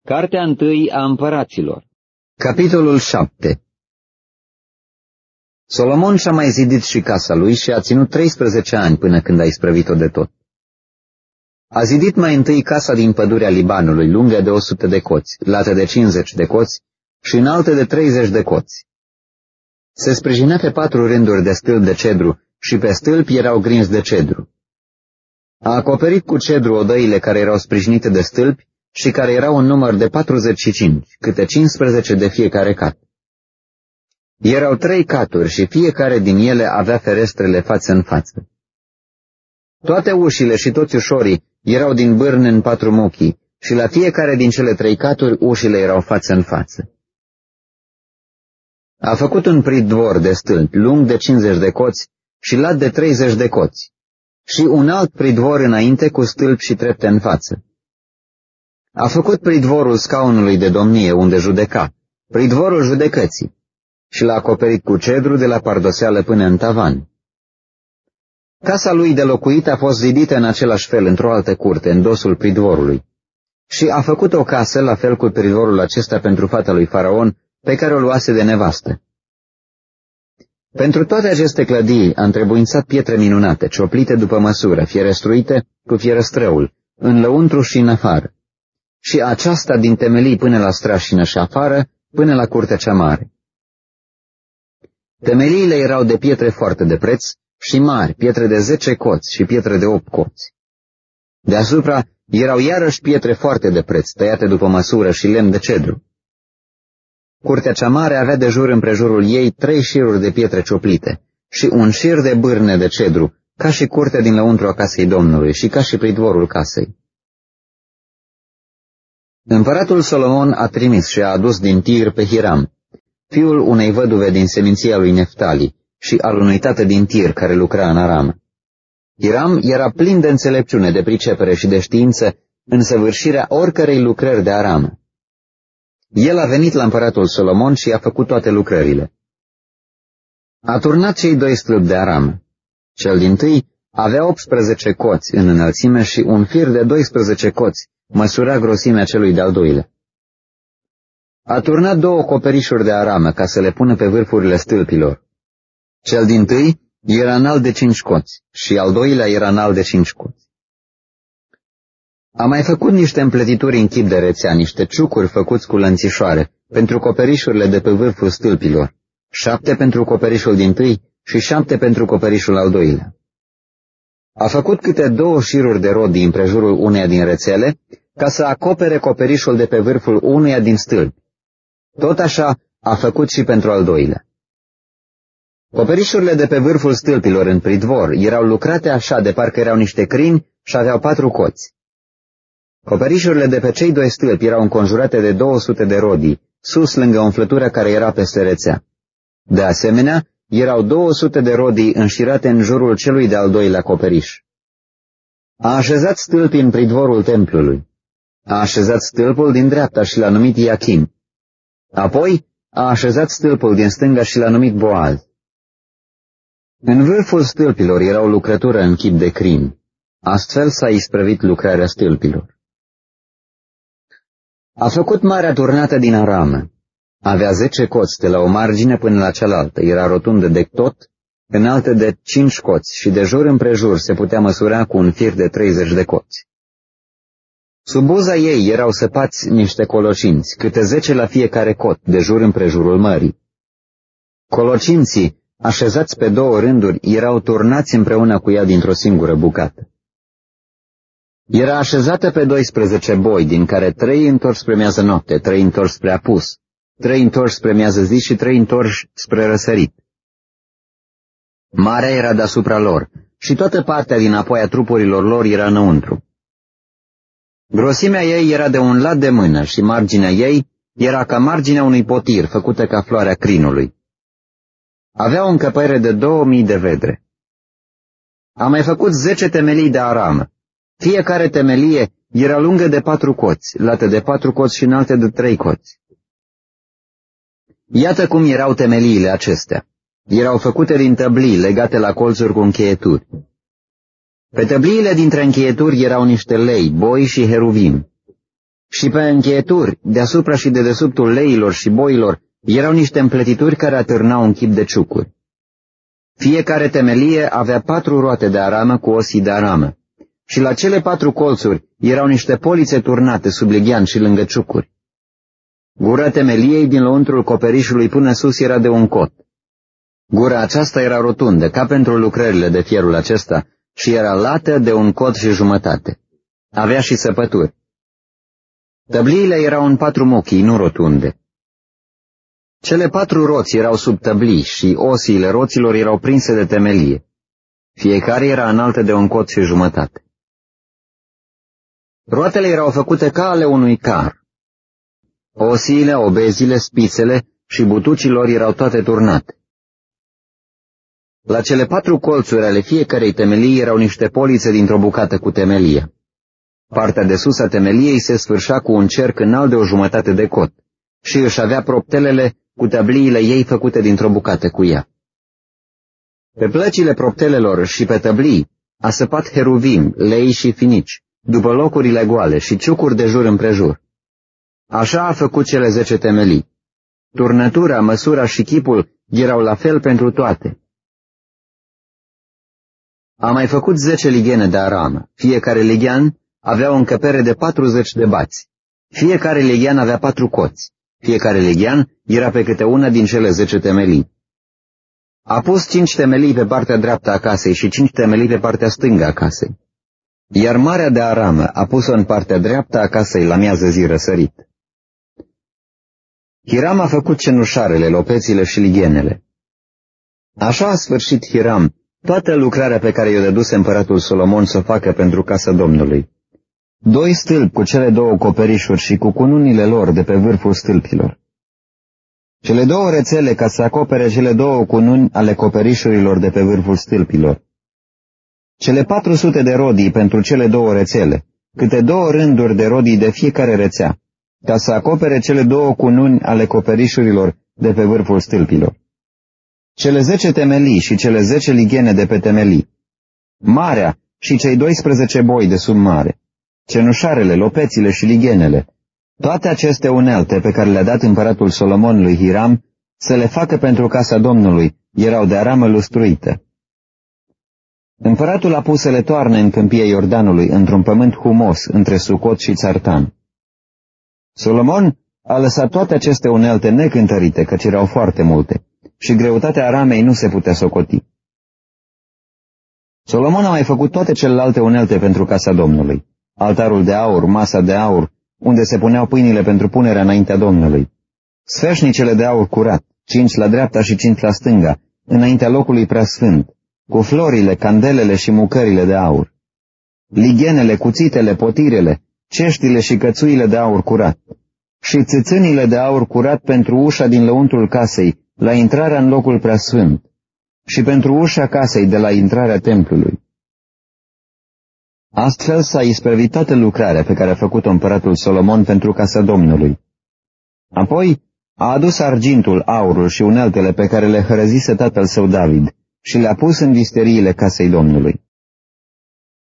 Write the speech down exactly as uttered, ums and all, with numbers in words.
Cartea întâi a împăraților. Capitolul șapte. Solomon și-a mai zidit și casa lui și a ținut treisprezece ani până când a isprăvit-o de tot. A zidit mai întâi casa din pădurea Libanului, lungă de o sută de coți, lată de cincizeci de coți și înaltă de treizeci de coți. Se sprijinea pe patru rânduri de stâlpi de cedru și pe stâlpi erau grinzi de cedru. A acoperit cu cedru odăile care erau sprijinite de stâlpi și care erau în număr de patruzeci și cinci, câte cincisprezece de fiecare cat. Erau trei caturi și fiecare din ele avea ferestrele față în față. Toate ușile și toți ușorii erau din bârne în patru muchii și la fiecare din cele trei caturi ușile erau față în față. A făcut un pridvor de stâlpi lung de cincizeci de coți și lat de treizeci de coți și un alt pridvor înainte cu stâlpi și trepte în față. A făcut pridvorul scaunului de domnie unde judeca, pridvorul judecății, și l-a acoperit cu cedru de la pardoseală până în tavan. Casa lui de locuit a fost zidită în același fel într-o altă curte, în dosul pridvorului, și a făcut o casă la fel cu pridvorul acesta pentru fata lui Faraon, pe care o luase de nevastă. Pentru toate aceste clădiri a întrebuințat pietre minunate, cioplite după măsură, fierestruite cu fierăstrăul, în lăuntru și în afară, și aceasta din temelii până la strașină și afară, până la curtea cea mare. Temeliile erau de pietre foarte de preț și mari, pietre de zece coți și pietre de opt coți. Deasupra erau iarăși pietre foarte de preț, tăiate după măsură și lemn de cedru. Curtea cea mare avea de jur împrejurul ei trei șiruri de pietre cioplite și un șir de bârne de cedru, ca și curtea din lăuntru a casei Domnului și ca și pridvorul casei. Împăratul Solomon a trimis și a adus din Tir pe Hiram, fiul unei văduve din seminția lui Neftali și al unui tată din Tir care lucra în Aram. Hiram era plin de înțelepciune, de pricepere și de știință în săvârșirea oricărei lucrări de aramă. El a venit la împăratul Solomon și a făcut toate lucrările. A turnat cei doi stâlpi de aramă. Cel dintâi avea optsprezece coți în înălțime și un fir de doisprezece coți măsura grosimea celui de-al doilea. A turnat două coperișuri de aramă ca să le pună pe vârfurile stâlpilor. Cel dintâi era înalt de cinci coți și al doilea era înalt de cinci coți. A mai făcut niște împletituri în chip de rețea, niște ciucuri făcuți cu lănțișoare pentru coperișurile de pe vârful stâlpilor, șapte pentru coperișul dintâi și șapte pentru coperișul al doilea. A făcut câte două șiruri de rodii împrejurul uneia din rețele, ca să acopere coperișul de pe vârful uneia din stâlpi. Tot așa a făcut și pentru al doilea. Coperișurile de pe vârful stâlpilor în pridvor erau lucrate așa de parcă erau niște crini și aveau patru coți. Coperișurile de pe cei doi stâlpi erau înconjurate de două sute de rodii, sus lângă umflătura care era peste rețea. De asemenea, erau două sute de rodii înșirate în jurul celui de-al doilea coperiș. A așezat stâlpii în pridvorul templului. A așezat stâlpul din dreapta și l-a numit Iachim. Apoi a așezat stâlpul din stânga și l-a numit Boaz. În vârful stâlpilor era o lucrătură în chip de crin. Astfel s-a isprăvit lucrarea stâlpilor. A făcut marea turnată din aramă. Avea zece coți de la o margine până la cealaltă, era rotundă de tot, înaltă de cinci coți și de jur împrejur se putea măsura cu un fir de treizeci de coți. Sub buza ei erau săpați niște colocinți, câte zece la fiecare cot, de jur împrejurul mării. Colocinții, așezați pe două rânduri, erau turnați împreună cu ea dintr-o singură bucată. Era așezată pe doisprezece boi, din care trei întorși spre miază noapte, trei întorși spre apus, trei întorși spre miază zi și trei întorși spre răsărit. Marea era deasupra lor și toată partea din apoi a trupurilor lor era înăuntru. Grosimea ei era de un lat de mână și marginea ei era ca marginea unui potir făcută ca floarea crinului. Avea o încăpere de două mii de vedre. A mai făcut zece temelii de aramă. Fiecare temelie era lungă de patru coți, lată de patru coți și înalte de trei coți. Iată cum erau temeliile acestea. Erau făcute din tăblii legate la colțuri cu încheieturi. Pe tăbliile dintre încheieturi erau niște lei, boi și heruvim. Și pe încheieturi, deasupra și de dedesubtul leilor și boilor, erau niște împletituri care atârnau un chip de ciucuri. Fiecare temelie avea patru roate de aramă cu osii de aramă. Și la cele patru colțuri erau niște polițe turnate sub lighean și lângă ciucuri. Gura temeliei din lăuntrul coperișului până sus era de un cot. Gura aceasta era rotundă, ca pentru lucrările de fierul acesta, și era lată de un cot și jumătate. Avea și săpături. Tăbliile erau în patru mochii, nu rotunde. Cele patru roți erau sub tăblii și osiile roților erau prinse de temelie. Fiecare era înaltă de un cot și jumătate. Roatele erau făcute ca ale unui car. Osiile, obezile, spițele și butucilor erau toate turnate. La cele patru colțuri ale fiecărei temelii erau niște polițe dintr-o bucată cu temelia. Partea de sus a temeliei se sfârșea cu un cerc înalt de o jumătate de cot și își avea proptelele cu tăbliile ei făcute dintr-o bucată cu ea. Pe plăcile proptelelor și pe tăblii a săpat heruvim, lei și finici, după locurile goale și ciucuri de jur împrejur. Așa a făcut cele zece temelii. Turnătura, măsura și chipul erau la fel pentru toate. A mai făcut zece lighene de aramă. Fiecare lighean avea o încăpere de patruzeci de bați. Fiecare lighean avea patru coți. Fiecare lighean era pe câte una din cele zece temelii. A pus cinci temelii pe partea dreaptă a casei și cinci temelii pe partea stângă a casei. Iar marea de aramă a pus-o în partea dreaptă a casei la miază zi răsărit. Hiram a făcut cenușarele, lopețile și lighenele. Așa a sfârșit Hiram toată lucrarea pe care i-o dăduse împăratul Solomon să o facă pentru casa Domnului. Doi stâlpi cu cele două coperișuri și cu cununile lor de pe vârful stâlpilor. Cele două rețele ca să acopere cele două cununi ale coperișurilor de pe vârful stâlpilor. Cele patru sute de rodii pentru cele două rețele, câte două rânduri de rodii de fiecare rețea, ca să acopere cele două cununi ale coperișurilor de pe vârful stâlpilor. Cele zece temelii și cele zece lighene de pe temelii. Marea și cei doisprezece boi de sub mare. Cenușarele, lopețile și lighenele. Toate aceste unelte pe care le-a dat împăratul Solomon lui Hiram să le facă pentru casa Domnului erau de aramă lustruită. Împăratul a pus să le toarne în câmpia Iordanului, într-un pământ humos, între Sucot și Țartan. Solomon a lăsat toate aceste unelte necântărite, căci erau foarte multe, și greutatea aramei nu se putea socoti. Solomon a mai făcut toate celelalte unelte pentru casa Domnului, altarul de aur, masa de aur, unde se puneau pâinile pentru punerea înaintea Domnului, sfeșnicele de aur curat, cinci la dreapta și cinci la stânga, înaintea locului preasfânt, cu florile, candelele și mucările de aur, lighenele, cuțitele, potirele, ceștile și cățuile de aur curat, și țâțânile de aur curat pentru ușa din lăuntrul casei, la intrarea în locul preasfânt, și pentru ușa casei de la intrarea templului. Astfel s-a isprăvit toată lucrarea pe care a făcut-o împăratul Solomon pentru casa Domnului. Apoi a adus argintul, aurul și uneltele pe care le hărăzise tatăl său David și le-a pus în visteriile casei Domnului.